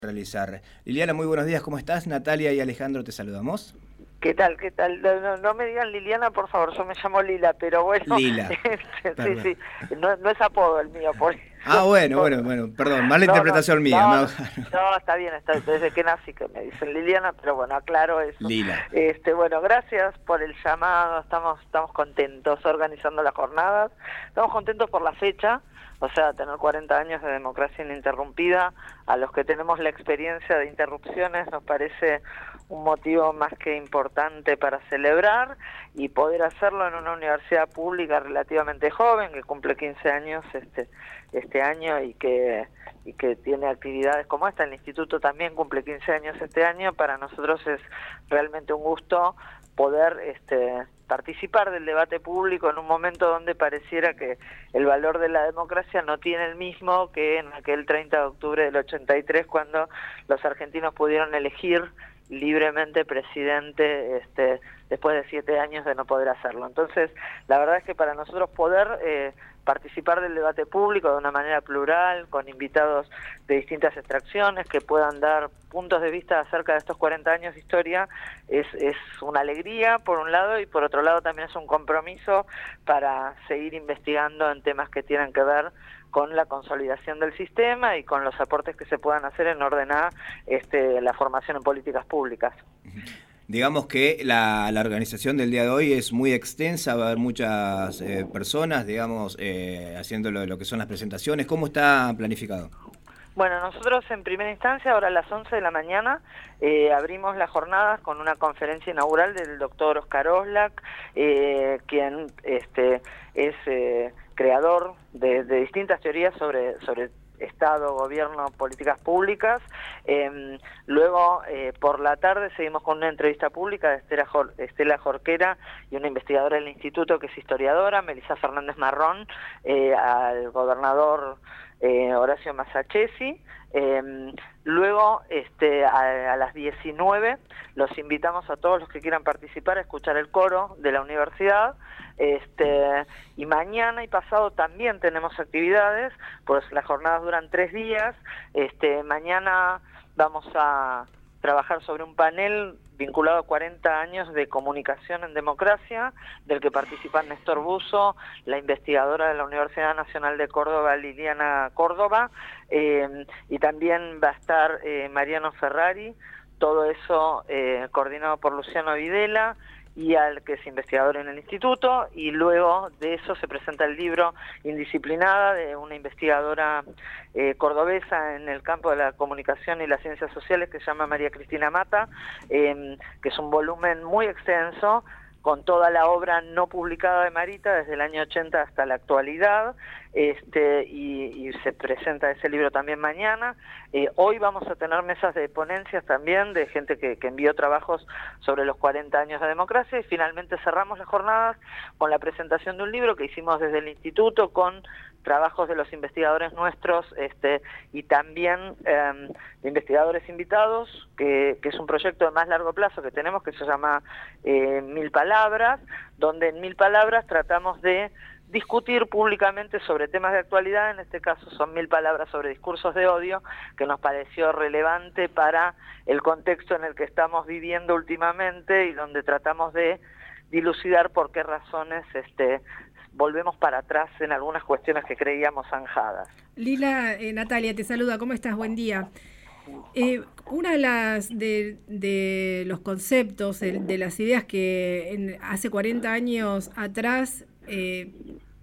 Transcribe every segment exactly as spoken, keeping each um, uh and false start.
realizar. Liliana, muy buenos días, ¿cómo estás? Natalia y Alejandro te saludamos. ¿Qué tal? ¿Qué tal? No, no, no me digan Liliana, por favor, yo me llamo Lila, pero bueno. Lila. sí, sí, no, no es apodo el mío, por eso. Ah, bueno, bueno, bueno, perdón, mala no, interpretación no, mía. No, No. no, está bien, está, desde que nací que me dicen Liliana, pero bueno, aclaro eso. Lila. Este, bueno, gracias por el llamado, estamos, estamos contentos organizando las jornadas, estamos contentos por la fecha. O sea, tener cuarenta años de democracia ininterrumpida, a los que tenemos la experiencia de interrupciones, nos parece un motivo más que importante para celebrar y poder hacerlo en una universidad pública relativamente joven, que cumple quince años este este año y que y que tiene actividades como esta. El instituto también cumple quince años este año. Para nosotros es realmente un gusto poder este participar del debate público en un momento donde pareciera que el valor de la democracia no tiene el mismo que en aquel treinta de octubre del ochenta y tres, cuando los argentinos pudieron elegir libremente presidente este después de siete años de no poder hacerlo. Entonces, la verdad es que para nosotros poder eh, participar del debate público de una manera plural, con invitados de distintas extracciones que puedan dar puntos de vista acerca de estos cuarenta años de historia, es, es una alegría por un lado, y por otro lado también es un compromiso para seguir investigando en temas que tienen que ver con la consolidación del sistema y con los aportes que se puedan hacer en orden a este, la formación en políticas públicas. Digamos que la, la organización del día de hoy es muy extensa, va a haber muchas eh, personas, digamos, eh, haciendo lo, lo que son las presentaciones. ¿Cómo está planificado? Bueno, nosotros en primera instancia, ahora a las once de la mañana, eh, abrimos las jornadas con una conferencia inaugural del doctor Oscar Oslak, eh, quien este, es eh, creador de, de distintas teorías sobre, sobre Estado, gobierno, políticas públicas. Eh, luego, eh, por la tarde, seguimos con una entrevista pública de Estela, Jor Estela Jorquera y una investigadora del instituto que es historiadora, Melissa Fernández Marrón, eh, al gobernador eh, Horacio Massachesi. Eh, luego, este, a, a las diecinueve, los invitamos a todos los que quieran participar a escuchar el coro de la universidad. Este, y mañana y pasado también tenemos actividades, pues las jornadas duran tres días. Este, mañana vamos a trabajar sobre un panel vinculado a cuarenta años de comunicación en democracia, del que participan Néstor Busso, la investigadora de la Universidad Nacional de Córdoba, Liliana Córdoba, eh, y también va a estar eh, Mariano Ferrari, todo eso eh, coordinado por Luciano Videla, y al que es investigador en el instituto, y luego de eso se presenta el libro Indisciplinada, de una investigadora eh, cordobesa en el campo de la comunicación y las ciencias sociales, que se llama María Cristina Mata, eh, que es un volumen muy extenso, con toda la obra no publicada de Marita desde el año ochenta hasta la actualidad, este, y, y se presenta ese libro también mañana. Eh, hoy vamos a tener mesas de ponencias también de gente que, que envió trabajos sobre los cuarenta años de democracia, y finalmente cerramos las jornadas con la presentación de un libro que hicimos desde el instituto con trabajos de los investigadores nuestros, este, y también eh, de investigadores invitados, que, que es un proyecto de más largo plazo que tenemos, que se llama eh, Mil Palabras, donde en Mil Palabras tratamos de discutir públicamente sobre temas de actualidad. En este caso son mil palabras sobre discursos de odio, que nos pareció relevante para el contexto en el que estamos viviendo últimamente, y donde tratamos de dilucidar por qué razones este volvemos para atrás en algunas cuestiones que creíamos zanjadas. Lila, eh, Natalia te saluda, ¿cómo estás? Buen día. Eh, una de las de, de los conceptos, de, de las ideas que en, hace cuarenta años atrás eh,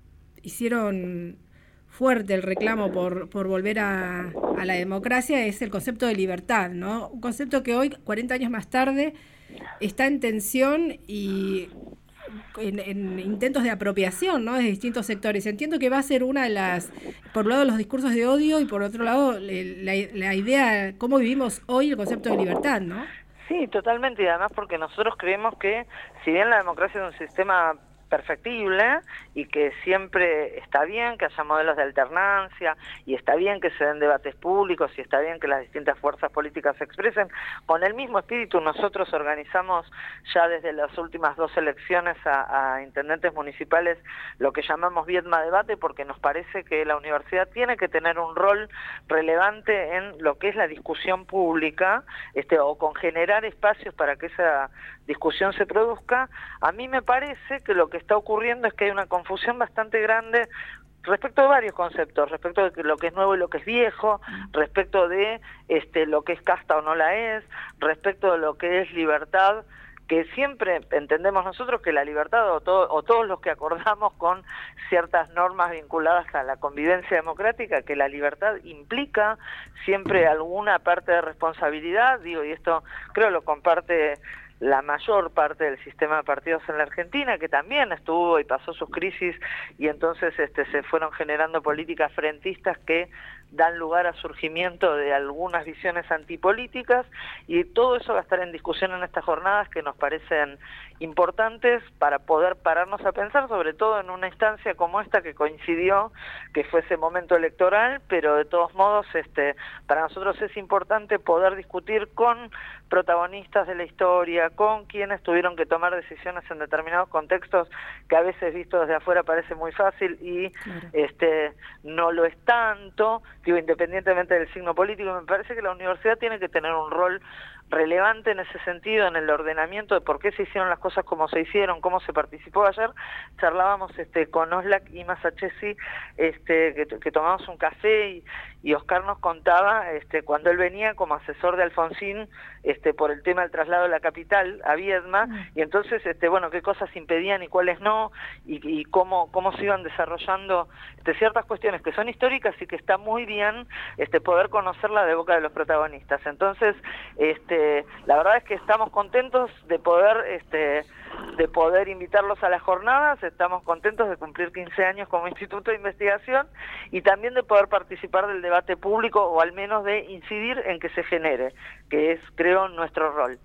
hicieron fuerte el reclamo por, por volver a, a la democracia, es el concepto de libertad, ¿no? Un concepto que hoy, cuarenta años más tarde, está en tensión y En, en intentos de apropiación, ¿no?, de distintos sectores. Entiendo que va a ser una de las, por un lado los discursos de odio, y por otro lado la, la idea, cómo vivimos hoy el concepto de libertad, ¿no? Sí, totalmente, y además porque nosotros creemos que, si bien la democracia es un sistema perfectible y que siempre está bien que haya modelos de alternancia y está bien que se den debates públicos y está bien que las distintas fuerzas políticas se expresen. Con el mismo espíritu nosotros organizamos ya desde las últimas dos elecciones a, a intendentes municipales lo que llamamos Viedma Debate, porque nos parece que la universidad tiene que tener un rol relevante en lo que es la discusión pública, este, o con generar espacios para que esa discusión se produzca. A mí me parece que lo que está ocurriendo es que hay una confusión bastante grande respecto de varios conceptos, respecto de lo que es nuevo y lo que es viejo, respecto de este, lo que es casta o no la es, respecto de lo que es libertad, que siempre entendemos nosotros que la libertad o, todo, o todos los que acordamos con ciertas normas vinculadas a la convivencia democrática, que la libertad implica siempre alguna parte de responsabilidad, digo, y esto creo lo comparte la mayor parte del sistema de partidos en la Argentina, que también estuvo y pasó sus crisis, y entonces este, se fueron generando políticas frentistas que dan lugar a surgimiento de algunas visiones antipolíticas, y todo eso va a estar en discusión en estas jornadas que nos parecen importantes para poder pararnos a pensar, sobre todo en una instancia como esta que coincidió, que fue ese momento electoral, pero de todos modos este, para nosotros es importante poder discutir con protagonistas de la historia, con quienes tuvieron que tomar decisiones en determinados contextos que a veces visto desde afuera parece muy fácil y claro. este no lo es tanto, digo, independientemente del signo político. Me parece que la universidad tiene que tener un rol relevante en ese sentido, en el ordenamiento de por qué se hicieron las cosas como se hicieron, cómo se participó. Ayer charlábamos este con Oslak y Masachesi, este que, que tomamos un café y, y Oscar nos contaba este cuando él venía como asesor de Alfonsín este por el tema del traslado de la capital a Viedma, mm. y entonces este bueno qué cosas impedían y cuáles no, y, y cómo cómo se iban desarrollando este, ciertas cuestiones que son históricas y que está muy bien este poder conocerla de boca de los protagonistas. Entonces este la verdad es que estamos contentos de poder este de poder invitarlos a las jornadas, estamos contentos de cumplir quince años como instituto de investigación y también de poder participar del debate público, o al menos de incidir en que se genere, que es, creo, nuestro rol.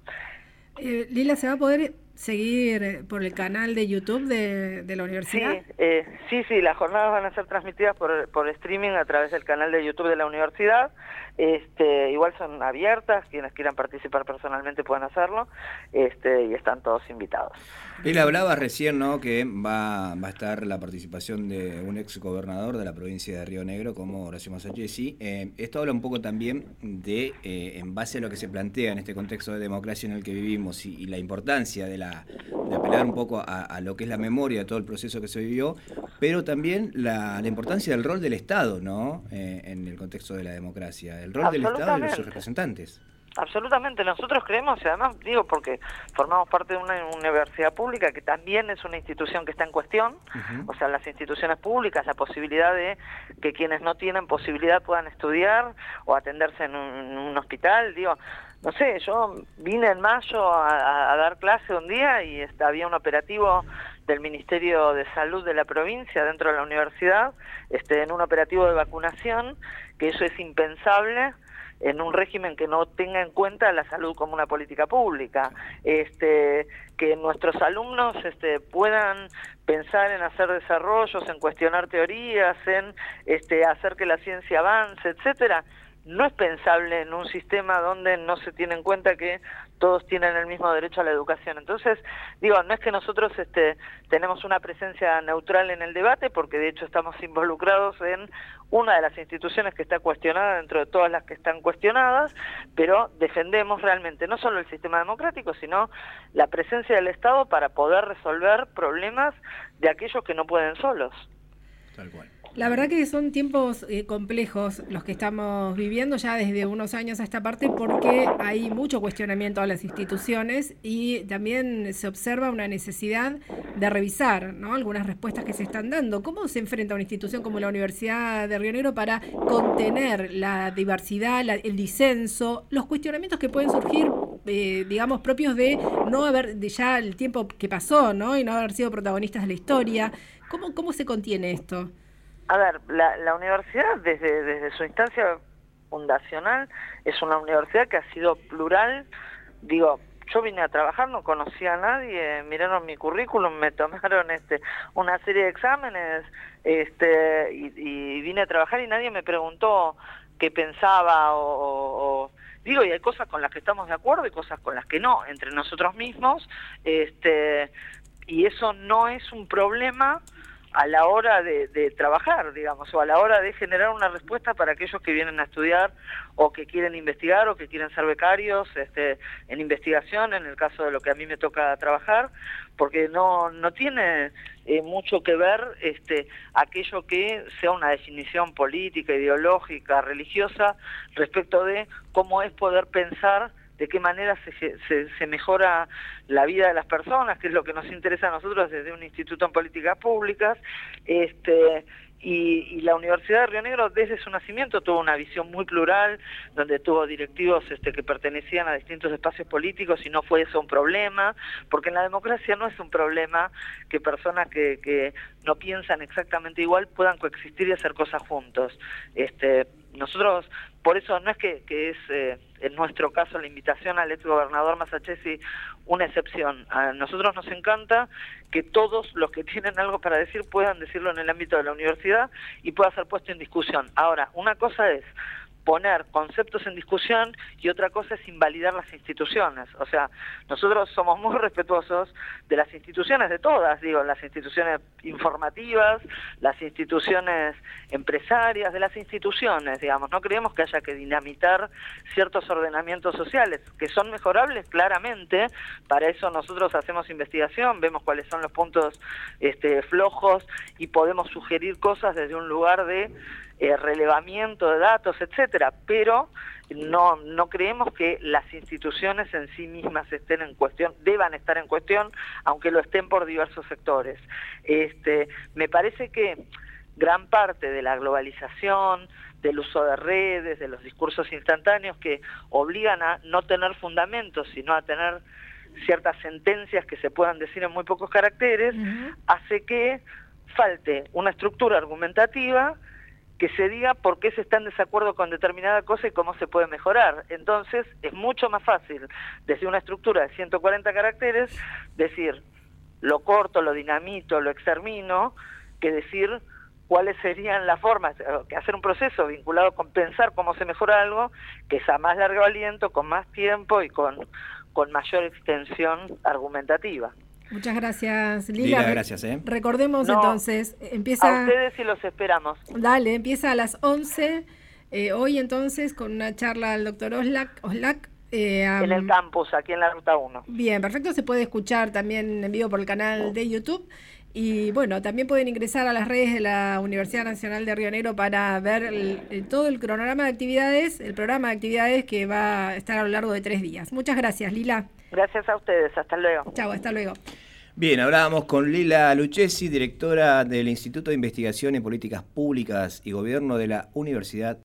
Eh, Lila, ¿se va a poder seguir por el canal de YouTube de, de la universidad? Sí, eh, sí, sí, las jornadas van a ser transmitidas por, por streaming a través del canal de YouTube de la universidad. Este, igual son abiertas, quienes quieran participar personalmente pueden hacerlo, este, y están todos invitados. Él hablaba recién, ¿no?, que va, va a estar la participación de un ex gobernador de la provincia de Río Negro como Horacio Masachesi. Eh, esto habla un poco también de, eh, en base a lo que se plantea en este contexto de democracia en el que vivimos y, y la importancia de, la, de apelar un poco a, a lo que es la memoria de todo el proceso que se vivió, pero también la, la importancia del rol del Estado, ¿no?, eh, en el contexto de la democracia, el rol del Estado y de sus representantes. Absolutamente, nosotros creemos, y además digo porque formamos parte de una universidad pública que también es una institución que está en cuestión, uh-huh. O sea, las instituciones públicas, la posibilidad de que quienes no tienen posibilidad puedan estudiar o atenderse en un, en un hospital, digo, no sé, yo vine en mayo a, a dar clase un día y está, había un operativo del Ministerio de Salud de la provincia dentro de la universidad, este, en un operativo de vacunación, que eso es impensable en un régimen que no tenga en cuenta la salud como una política pública, este, que nuestros alumnos este, puedan pensar en hacer desarrollos, en cuestionar teorías, en este, hacer que la ciencia avance, etcétera. No es pensable en un sistema donde no se tiene en cuenta que todos tienen el mismo derecho a la educación. Entonces, digo, no es que nosotros este, tenemos una presencia neutral en el debate, porque de hecho estamos involucrados en una de las instituciones que está cuestionada dentro de todas las que están cuestionadas, pero defendemos realmente no solo el sistema democrático, sino la presencia del Estado para poder resolver problemas de aquellos que no pueden solos. Tal cual. La verdad que son tiempos eh, complejos los que estamos viviendo ya desde unos años a esta parte, porque hay mucho cuestionamiento a las instituciones y también se observa una necesidad de revisar, ¿no?, algunas respuestas que se están dando. ¿Cómo se enfrenta una institución como la Universidad de Río Negro para contener la diversidad, la, el disenso, los cuestionamientos que pueden surgir, eh, digamos, propios de no haber, de ya el tiempo que pasó, ¿no?, y no haber sido protagonistas de la historia? ¿Cómo, cómo se contiene esto? A ver, la, la universidad desde, desde su instancia fundacional es una universidad que ha sido plural. Digo, yo vine a trabajar, no conocía a nadie, miraron mi currículum, me tomaron este una serie de exámenes, este y, y vine a trabajar y nadie me preguntó qué pensaba o, o, o digo, y hay cosas con las que estamos de acuerdo y cosas con las que no, entre nosotros mismos, este y eso no es un problema a la hora de, de trabajar, digamos, o a la hora de generar una respuesta para aquellos que vienen a estudiar o que quieren investigar o que quieren ser becarios este, en investigación, en el caso de lo que a mí me toca trabajar, porque no, no tiene eh, mucho que ver este, aquello que sea una definición política, ideológica, religiosa, respecto de cómo es poder pensar de qué manera se, se, se mejora la vida de las personas, que es lo que nos interesa a nosotros desde un instituto en políticas públicas, este y, y la Universidad de Río Negro desde su nacimiento tuvo una visión muy plural, donde tuvo directivos este, que pertenecían a distintos espacios políticos y no fue eso un problema, porque en la democracia no es un problema que personas que, que no piensan exactamente igual puedan coexistir y hacer cosas juntos. Este, nosotros, por eso no es que, que es eh, en nuestro caso la invitación al ex gobernador Masachesi una excepción. A nosotros nos encanta que todos los que tienen algo para decir puedan decirlo en el ámbito de la universidad y pueda ser puesto en discusión. Ahora, una cosa es poner conceptos en discusión y otra cosa es invalidar las instituciones. O sea, nosotros somos muy respetuosos de las instituciones, de todas, digo, las instituciones informativas, las instituciones empresarias, de las instituciones, digamos. No creemos que haya que dinamitar ciertos ordenamientos sociales, que son mejorables claramente. Para eso nosotros hacemos investigación, vemos cuáles son los puntos este, flojos y podemos sugerir cosas desde un lugar de Eh, relevamiento de datos, etcétera, pero no no creemos que las instituciones en sí mismas estén en cuestión, deban estar en cuestión, aunque lo estén por diversos sectores. Este, me parece que gran parte de la globalización, del uso de redes, de los discursos instantáneos que obligan a no tener fundamentos, sino a tener ciertas sentencias que se puedan decir en muy pocos caracteres, uh-huh. hace que falte una estructura argumentativa que se diga por qué se está en desacuerdo con determinada cosa y cómo se puede mejorar. Entonces, es mucho más fácil, desde una estructura de ciento cuarenta caracteres, decir lo corto, lo dinamito, lo extermino, que decir cuáles serían las formas, que hacer un proceso vinculado con pensar cómo se mejora algo, que es a más largo aliento, con más tiempo y con, con mayor extensión argumentativa. Muchas gracias, Lila. Lila, gracias, ¿eh? Recordemos no, entonces, empieza... A ustedes y los esperamos. Dale, empieza a las once, eh, hoy entonces, con una charla al doctor Oslak. Oslak eh, um, en el campus, aquí en la Ruta uno. Bien, perfecto, se puede escuchar también en vivo por el canal de YouTube. Y bueno, también pueden ingresar a las redes de la Universidad Nacional de Río Negro para ver el, el, todo el cronograma de actividades, el programa de actividades que va a estar a lo largo de tres días. Muchas gracias, Lila. Gracias a ustedes, hasta luego. Chau, hasta luego. Bien, hablábamos con Lila Lucchesi, directora del Instituto de Investigación en Políticas Públicas y Gobierno de la Universidad